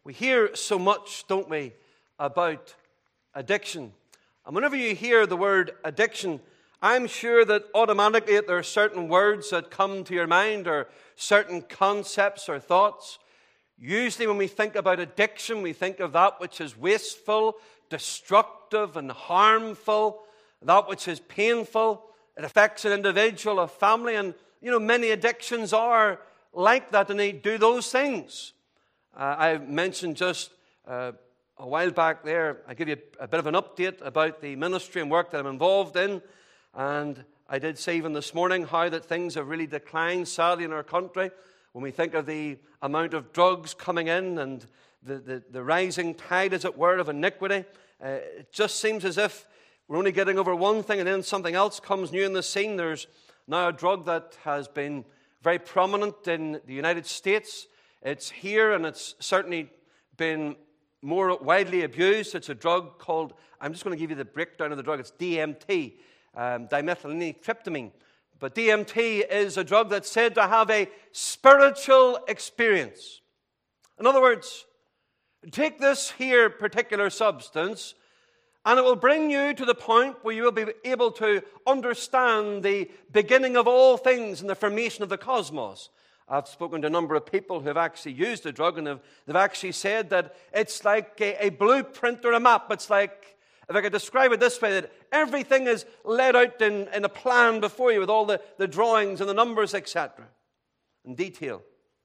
We hear so much, don't we, about addiction. And whenever you hear the word addiction, I'm sure that automatically there are certain words that come to your mind or certain concepts or thoughts. Usually when we think about addiction, we think of that which is wasteful, destructive, and harmful, that which is painful. It affects an individual, a family, and many addictions are like that, and they do those things. I mentioned just a while back there, I give you a bit of an update about the ministry and work that I'm involved in. And I did say even this morning how that things have really declined, sadly, in our country. When we think of the amount of drugs coming in and the rising tide, as it were, of iniquity, it just seems as if we're only getting over one thing and then something else comes new in the scene. There's now a drug that has been very prominent in the United States. It's here, and it's certainly been more widely abused. It's a drug called, I'm just going to give you the breakdown of the drug. It's DMT, dimethyltryptamine. But DMT is a drug that's said to have a spiritual experience. In other words, take this here particular substance, and it will bring you to the point where you will be able to understand the beginning of all things and the formation of the cosmos. I've spoken to a number of people who have actually used the drug, and they've actually said that it's like a blueprint or a map. It's like, if I could describe it this way, that everything is laid out in a plan before you with all the drawings and the numbers, etc., in detail.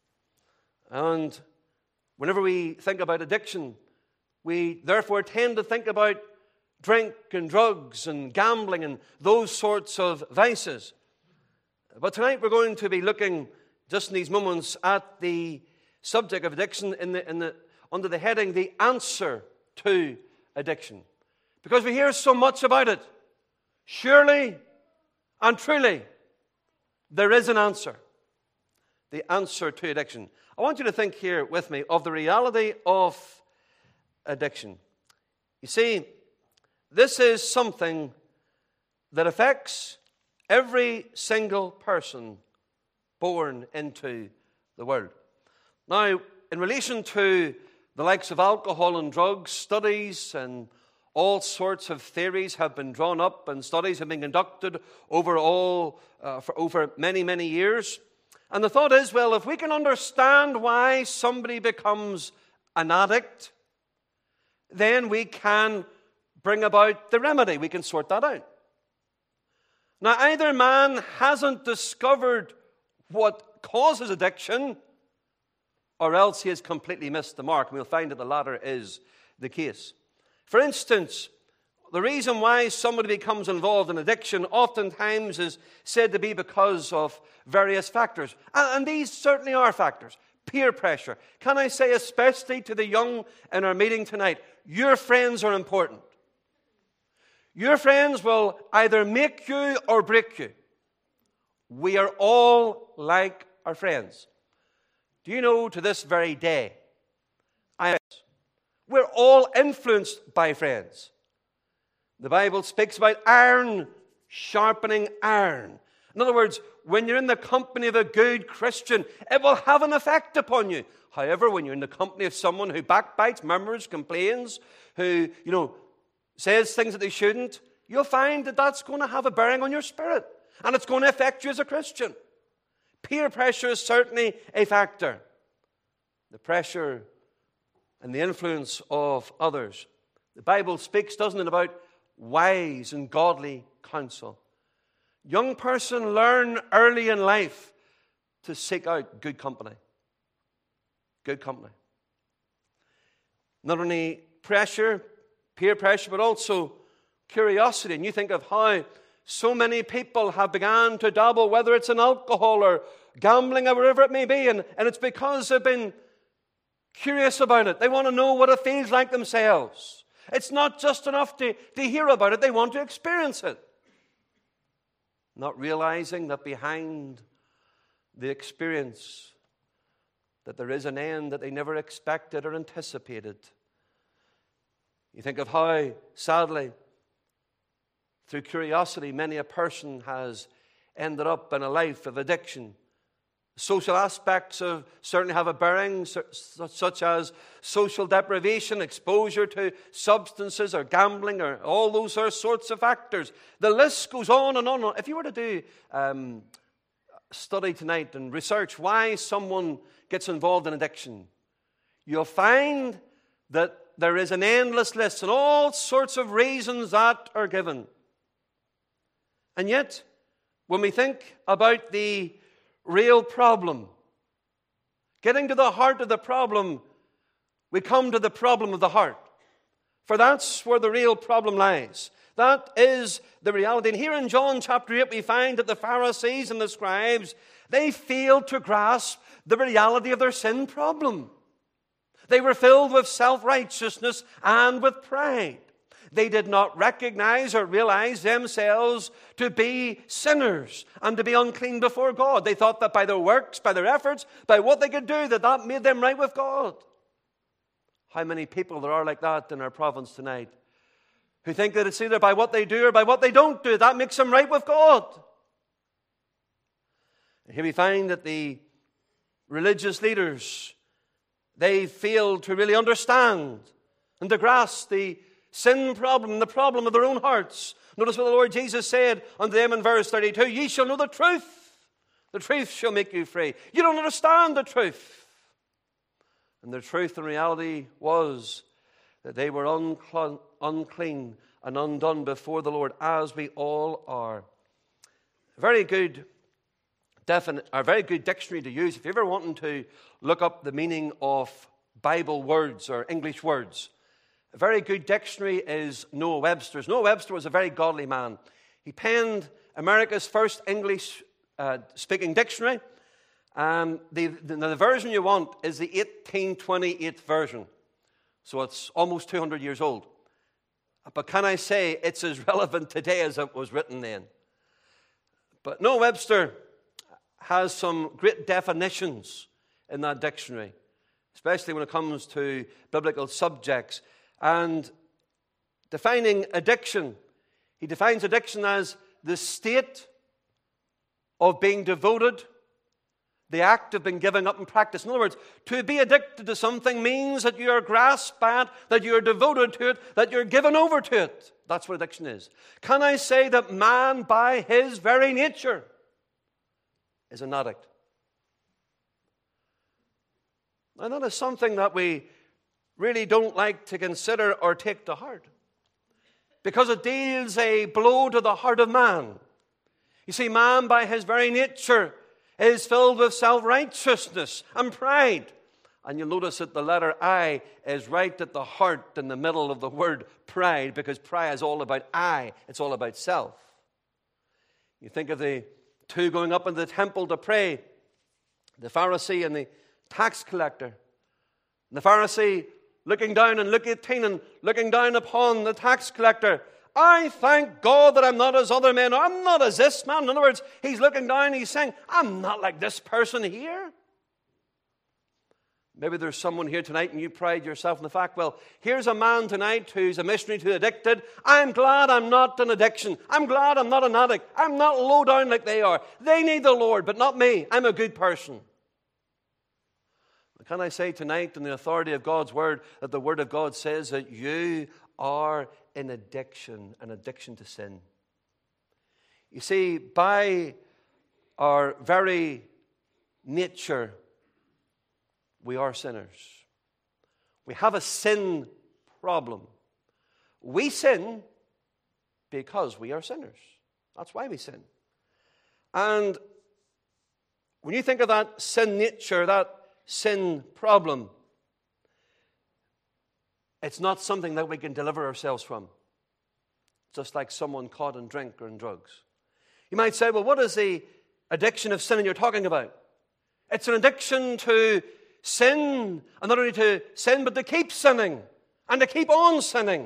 And whenever we think about addiction, we therefore tend to think about drink and drugs and gambling and those sorts of vices. But tonight we're going to be looking just in these moments at the subject of addiction under the heading, the answer to addiction. Because we hear so much about it. Surely and truly, there is an answer. The answer to addiction. I want you to think here with me of the reality of addiction. You see, this is something that affects every single person born into the world. Now, in relation to the likes of alcohol and drugs, studies and all sorts of theories have been drawn up, and studies have been conducted for over many, many years. And the thought is, well, if we can understand why somebody becomes an addict, then we can bring about the remedy. We can sort that out. Now, either man hasn't discovered what causes addiction, or else he has completely missed the mark. And we'll find that the latter is the case. For instance, the reason why somebody becomes involved in addiction oftentimes is said to be because of various factors. And these certainly are factors. Peer pressure. Can I say, especially to the young in our meeting tonight, your friends are important. Your friends will either make you or break you. We are all like our friends. Do you know, to this very day, we're all influenced by friends. The Bible speaks about iron sharpening iron. In other words, when you're in the company of a good Christian, it will have an effect upon you. However, when you're in the company of someone who backbites, murmurs, complains, who, says things that they shouldn't, you'll find that that's going to have a bearing on your spirit. And it's going to affect you as a Christian. Peer pressure is certainly a factor. The pressure and the influence of others. The Bible speaks, doesn't it, about wise and godly counsel. Young person, learn early in life to seek out good company. Good company. Not only pressure, peer pressure, but also curiosity. And you think of how so many people have begun to dabble, whether it's in alcohol or gambling or wherever it may be, and it's because they've been curious about it. They want to know what it feels like themselves. It's not just enough to hear about it. They want to experience it. Not realizing that behind the experience that there is an end that they never expected or anticipated. You think of how, sadly, through curiosity, many a person has ended up in a life of addiction Social aspects of certainly have a bearing, such as social deprivation, exposure to substances or gambling, or all those sorts of factors. The list goes on and on. If you were to do study tonight and research why someone gets involved in addiction, you'll find that there is an endless list and all sorts of reasons that are given. And yet, when we think about the real problem, getting to the heart of the problem, we come to the problem of the heart. For that's where the real problem lies. That is the reality. And here in John chapter 8, we find that the Pharisees and the scribes, they failed to grasp the reality of their sin problem. They were filled with self-righteousness and with pride. They did not recognize or realize themselves to be sinners and to be unclean before God. They thought that by their works, by their efforts, by what they could do, that made them right with God. How many people there are like that in our province tonight, who think that it's either by what they do or by what they don't do that makes them right with God. And here we find that the religious leaders, they failed to really understand and to grasp the sin problem, the problem of their own hearts. Notice what the Lord Jesus said unto them in verse 32, ye shall know the truth. The truth shall make you free. You don't understand the truth. And the truth and reality was that they were unclean and undone before the Lord, as we all are. A very good dictionary to use if you're ever wanting to look up the meaning of Bible words or English words. A very good dictionary is Noah Webster's. Noah Webster was a very godly man. He penned America's first English-speaking dictionary. The version you want is the 1828 version. So it's almost 200 years old. But can I say it's as relevant today as it was written then? But Noah Webster has some great definitions in that dictionary, especially when it comes to biblical subjects. And defining addiction, he defines addiction as the state of being devoted, the act of being given up in practice. In other words, to be addicted to something means that you are grasped by it, that you are devoted to it, that you're given over to it. That's what addiction is. Can I say that man, by his very nature, is an addict? And that is something that we really don't like to consider or take to heart, because it deals a blow to the heart of man. You see, man by his very nature is filled with self-righteousness and pride. And you'll notice that the letter I is right at the heart in the middle of the word pride, because pride is all about I. It's all about self. You think of the two going up into the temple to pray, the Pharisee and the tax collector. And the Pharisee looking down and looking down upon the tax collector. I thank God that I'm not as other men. I'm not as this man. In other words, he's looking down, he's saying, I'm not like this person here. Maybe there's someone here tonight and you pride yourself in the fact, well, here's a man tonight who's a missionary to addicted. I'm glad I'm not an addiction. I'm glad I'm not an addict. I'm not low down like they are. They need the Lord, but not me. I'm a good person. Can I say tonight, in the authority of God's word, that the word of God says that you are in addiction, an addiction to sin. You see, by our very nature, we are sinners. We have a sin problem. We sin because we are sinners. That's why we sin. And when you think of that sin nature, that sin problem, it's not something that we can deliver ourselves from. Just like someone caught in drink or in drugs. You might say, well, what is the addiction of sin you're talking about? It's an addiction to sin, and not only to sin, but to keep sinning, and to keep on sinning.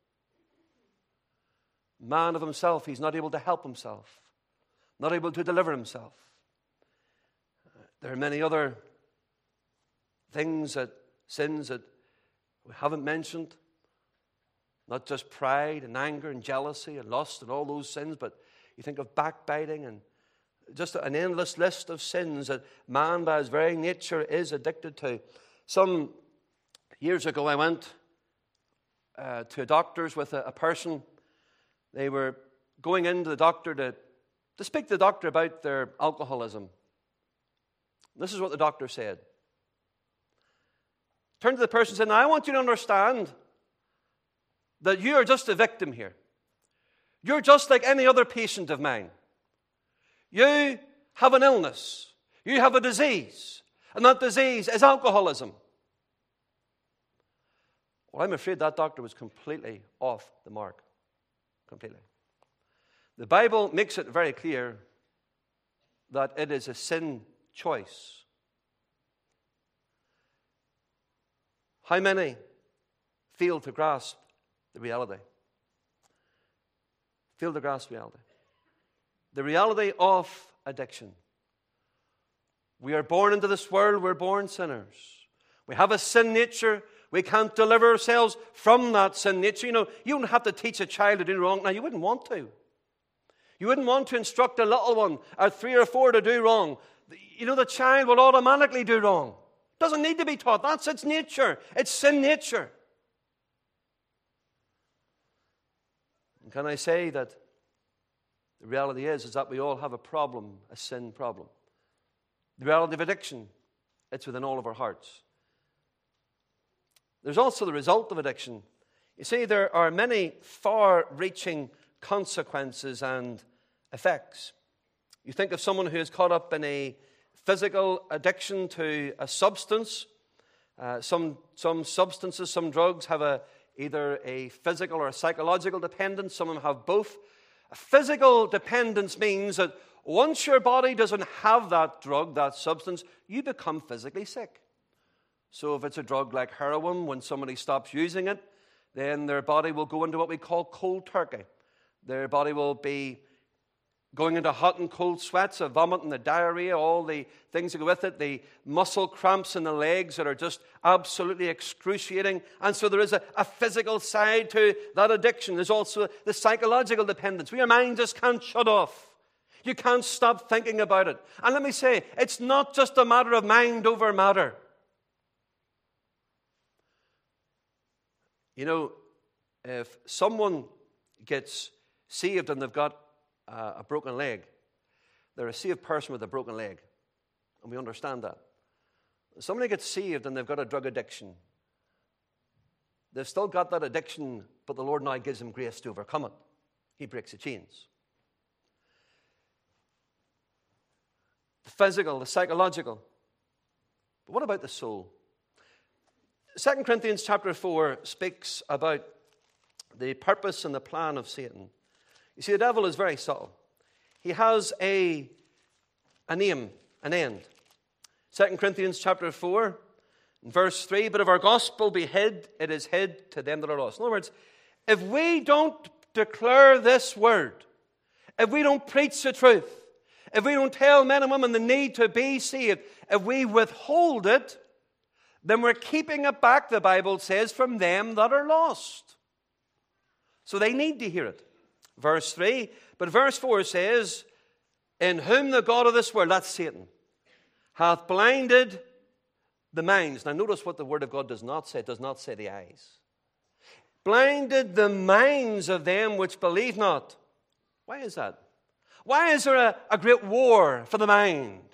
Man of himself, he's not able to help himself, not able to deliver himself. There are many other things, sins that we haven't mentioned. Not just pride and anger and jealousy and lust and all those sins, but you think of backbiting and Just an endless list of sins that man by his very nature is addicted to. Some years ago I went to a doctor's with a person. They were going into the doctor to speak to the doctor about their alcoholism. This is what the doctor said. Turned to the person and said, "Now I want you to understand that you are just a victim here. You're just like any other patient of mine. You have an illness. You have a disease. And that disease is alcoholism." Well, I'm afraid that doctor was completely off the mark. Completely. The Bible makes it very clear that it is a sin choice. How many fail to grasp the reality? Fail to grasp reality. The reality of addiction. We are born into this world, we're born sinners. We have a sin nature. We can't deliver ourselves from that sin nature. You don't have to teach a child to do wrong. Now, you wouldn't want to. You wouldn't want to instruct a little one at 3 or 4 to do wrong. The child will automatically do wrong. Doesn't need to be taught. That's its nature. It's sin nature. And can I say that the reality is that we all have a problem, a sin problem. The reality of addiction, it's within all of our hearts. There's also the result of addiction. You see, there are many far-reaching consequences and effects. You think of someone who is caught up in a physical addiction to a substance. Some substances, some drugs have either a physical or a psychological dependence. Some of them have both. A physical dependence means that once your body doesn't have that drug, that substance, you become physically sick. So if it's a drug like heroin, when somebody stops using it, then their body will go into what we call cold turkey. Their body will be going into hot and cold sweats, a vomit and the diarrhea, all the things that go with it, the muscle cramps in the legs that are just absolutely excruciating. And so there is a physical side to that addiction. There's also the psychological dependence, where your mind just can't shut off. You can't stop thinking about it. And let me say, it's not just a matter of mind over matter. If someone gets saved and they've got a broken leg, they're a saved person with a broken leg. And we understand that. If somebody gets saved and they've got a drug addiction, they've still got that addiction, but the Lord now gives them grace to overcome it. He breaks the chains. The physical, the psychological. But what about the soul? 2 Corinthians chapter 4 speaks about the purpose and the plan of Satan. You see, the devil is very subtle. He has an aim, an end. 2 Corinthians chapter 4, verse 3, "But if our gospel be hid, it is hid to them that are lost." In other words, if we don't declare this word, if we don't preach the truth, if we don't tell men and women the need to be saved, if we withhold it, then we're keeping it back, the Bible says, from them that are lost. So they need to hear it. Verse 3, but verse 4 says, "In whom the God of this world," that's Satan, "hath blinded the minds." Now notice what the Word of God does not say. It does not say the eyes. "Blinded the minds of them which believe not." Why is that? Why is there a great war for the mind?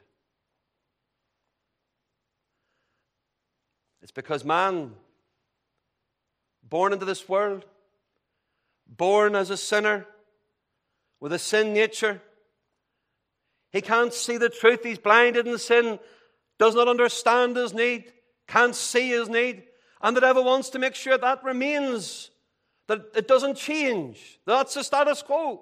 It's because man, born into this world, born as a sinner, with a sin nature, he can't see the truth. He's blinded in sin, does not understand his need, can't see his need. And the devil wants to make sure that remains, that it doesn't change. That's the status quo.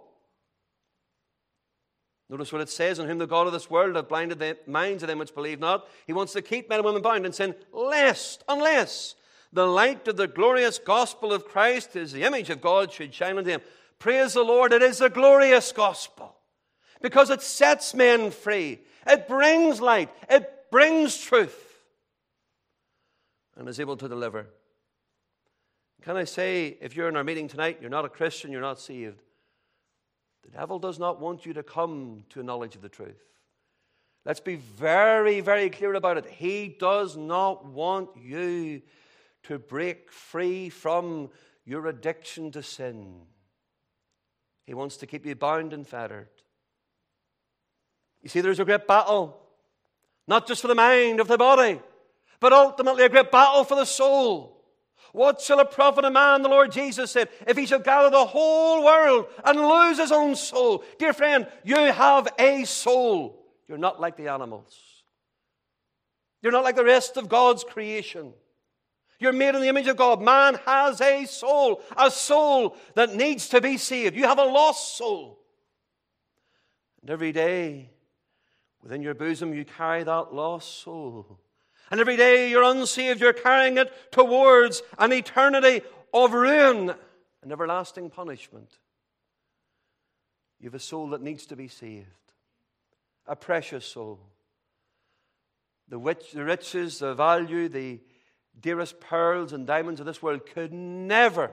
Notice what it says, "In whom the God of this world hath blinded the minds of them which believe not." He wants to keep men and women bound in sin, unless the light of the glorious gospel of Christ, is the image of God, should shine unto them. Praise the Lord, it is a glorious gospel, because it sets men free. It brings light. It brings truth, and is able to deliver. Can I say, if you're in our meeting tonight, you're not a Christian, you're not saved, The devil does not want you to come to a knowledge of the truth. Let's be very, very clear about it. He does not want you to break free from your addiction to sin. He wants to keep you bound and fettered. You see, there's a great battle, not just for the mind of the body, but ultimately a great battle for the soul. What shall it profit a man, the Lord Jesus said, if he shall gather the whole world and lose his own soul? Dear friend, you have a soul. You're not like the animals. You're not like the rest of God's creation. You're made in the image of God. Man has a soul that needs to be saved. You have a lost soul. And every day, within your bosom, you carry that lost soul. And every day you're unsaved, you're carrying it towards an eternity of ruin and everlasting punishment. You have a soul that needs to be saved. A precious soul. The riches, the value, the dearest pearls and diamonds of this world could never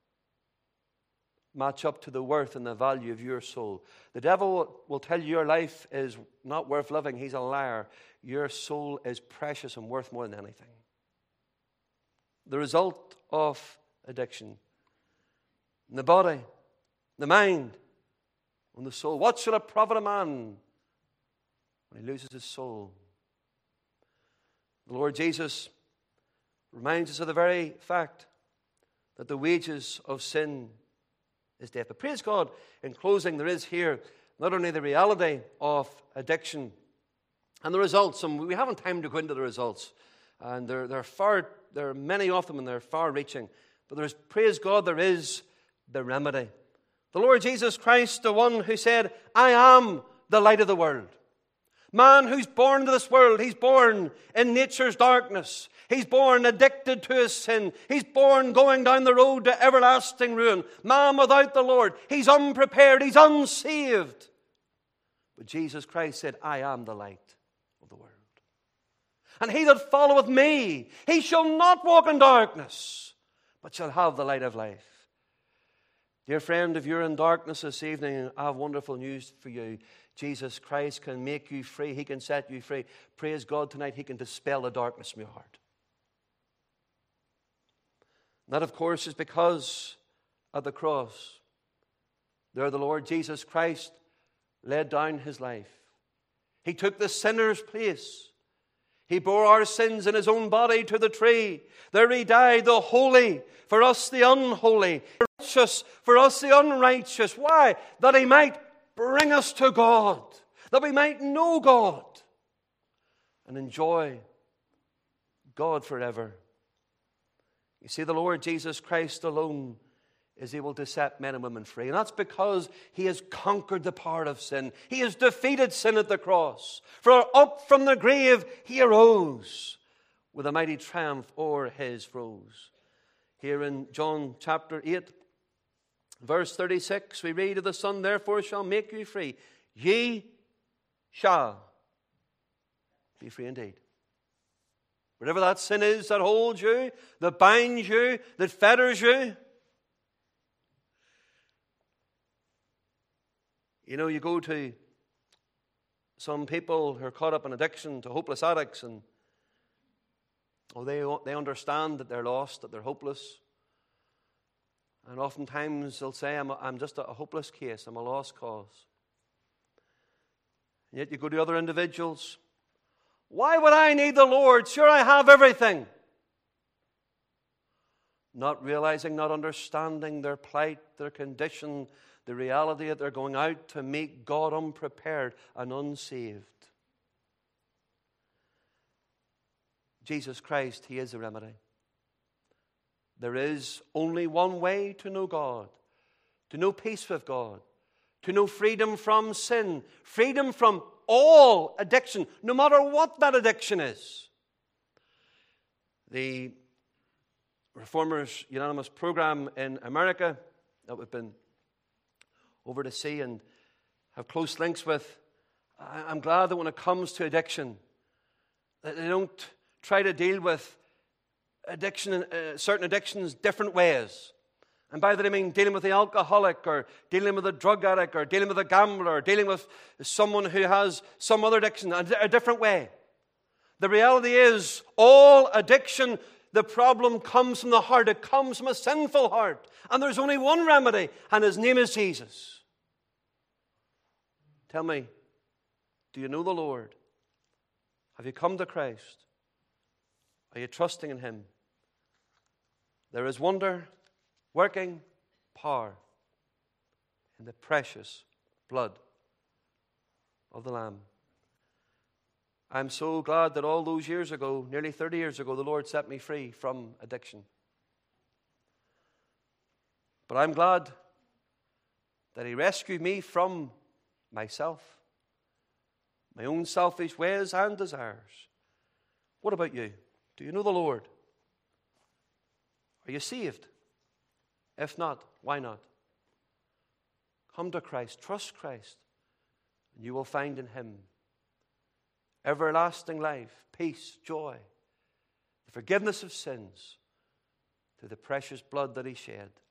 match up to the worth and the value of your soul. The devil will tell you your life is not worth living. He's a liar. Your soul is precious and worth more than anything. The result of addiction. In the body, the mind, and the soul. What shall it profit a man when he loses his soul? The Lord Jesus reminds us of the very fact that the wages of sin is death. But praise God, in closing, there is here not only the reality of addiction and the results, and we haven't time to go into the results, and there are many of them, and they're far-reaching, but there's, praise God, there is the remedy. The Lord Jesus Christ, the one who said, I am the light of the world. Man who's born into this world, he's born in nature's darkness. He's born addicted to his sin. He's born going down the road to everlasting ruin. Man without the Lord, he's unprepared, he's unsaved. But Jesus Christ said, I am the light of the world. And he that followeth me, he shall not walk in darkness, but shall have the light of life. Dear friend, if you're in darkness this evening, I have wonderful news for you. Jesus Christ can make you free. He can set you free. Praise God tonight, he can dispel the darkness from your heart. And that, of course, is because at the cross, there the Lord Jesus Christ laid down his life. He took the sinner's place. He bore our sins in his own body to the tree. There he died, the holy, for us the unholy, the righteous, for us the unrighteous. Why? That he might bring us to God, that we might know God and enjoy God forever. You see, the Lord Jesus Christ alone is able to set men and women free. And that's because he has conquered the power of sin. He has defeated sin at the cross. For up from the grave he arose with a mighty triumph o'er his foes. Here in John chapter 8, verse 36, we read of the Son, therefore shall make you free. Ye shall be free indeed. Whatever that sin is that holds you, that binds you, that fetters you. You know, you go to some people who are caught up in addiction, to hopeless addicts, and they understand that they're lost, that they're hopeless. And oftentimes they'll say, I'm just a hopeless case, I'm a lost cause. And yet you go to other individuals, why would I need the Lord? Sure, I have everything. Not realizing, not understanding their plight, their condition, the reality that they're going out to meet God unprepared and unsaved. Jesus Christ, he is the remedy. There is only one way to know God, to know peace with God, to know freedom from sin, freedom from all addiction, no matter what that addiction is. The Reformers Unanimous Program in America that we've been over to see and have close links with, I'm glad that when it comes to addiction, that they don't try to deal with addiction, certain addictions different ways. And by that I mean dealing with the alcoholic, or dealing with a drug addict, or dealing with a gambler, or dealing with someone who has some other addiction, a different way. The reality is, all addiction, the problem comes from the heart. It comes from a sinful heart. And there's only one remedy, and his name is Jesus. Tell me, do you know the Lord? Have you come to Christ? Are you trusting in him? There is wonder, working power in the precious blood of the Lamb. I'm so glad that all those years ago, nearly 30 years ago, the Lord set me free from addiction. But I'm glad that he rescued me from myself, my own selfish ways and desires. What about you? Do you know the Lord? Are you saved? If not, why not? Come to Christ, trust Christ, and you will find in him everlasting life, peace, joy, the forgiveness of sins through the precious blood that he shed.